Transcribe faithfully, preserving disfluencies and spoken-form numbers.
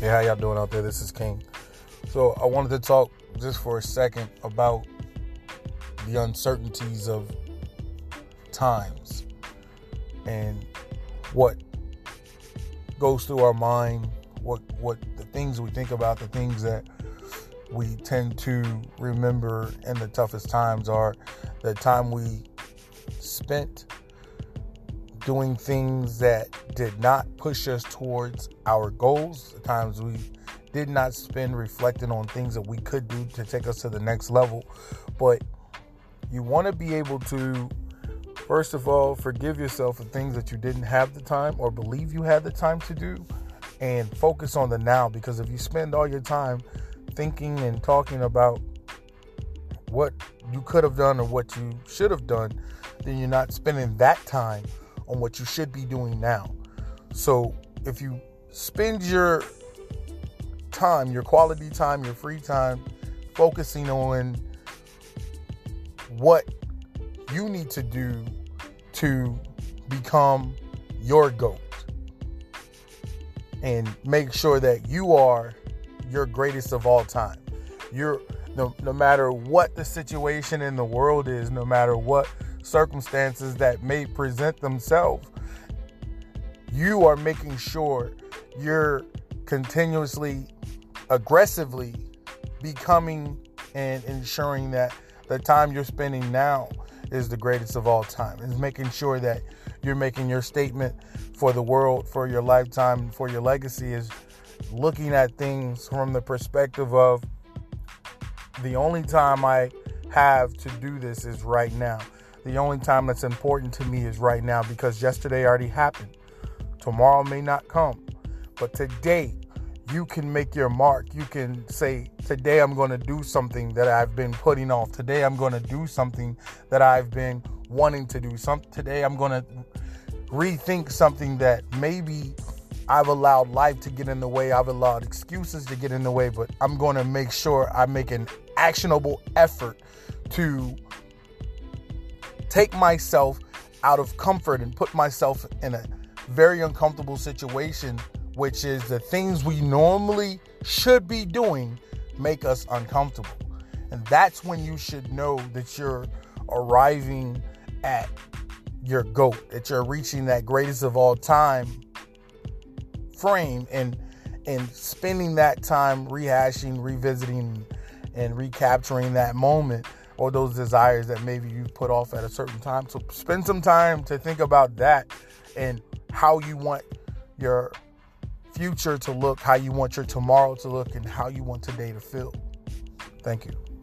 Hey, how y'all doing out there? This is King. So I wanted to talk just for a second about the uncertainties of times and what goes through our mind, what what the things we think about, the things that we tend to remember in the toughest times are the time we spent doing things that did not push us towards our goals, the times we did not spend reflecting on things that we could do to take us to the next level. But you want to be able to, first of all, forgive yourself for things that you didn't have the time or believe you had the time to do, and focus on the now. Because if you spend all your time thinking and talking about what you could have done or what you should have done, then you're not spending that time on what you should be doing now. So if you spend your time, your quality time, your free time, focusing on what you need to do to become your GOAT and make sure that you are your greatest of all time. You're no, no matter what the situation in the world is, no matter what circumstances that may present themselves, you are making sure you're continuously, aggressively becoming and ensuring that the time you're spending now is the greatest of all time. It's making sure that you're making your statement for the world, for your lifetime, for your legacy, is looking at things from the perspective of the only time I have to do this is right now. The only time that's important to me is right now, because yesterday already happened. Tomorrow may not come. But today, you can make your mark. You can say, today I'm going to do something that I've been putting off. Today I'm going to do something that I've been wanting to do. Some, today I'm going to rethink something that maybe I've allowed life to get in the way. I've allowed excuses to get in the way. But I'm going to make sure I make an actionable effort to take myself out of comfort and put myself in a very uncomfortable situation, which is the things we normally should be doing make us uncomfortable. And that's when you should know that you're arriving at your GOAT, that you're reaching that greatest of all time frame, and and spending that time rehashing, revisiting, and recapturing that moment or those desires that maybe you put off at a certain time. So spend some time to think about that and how you want your future to look, how you want your tomorrow to look, and how you want today to feel. Thank you.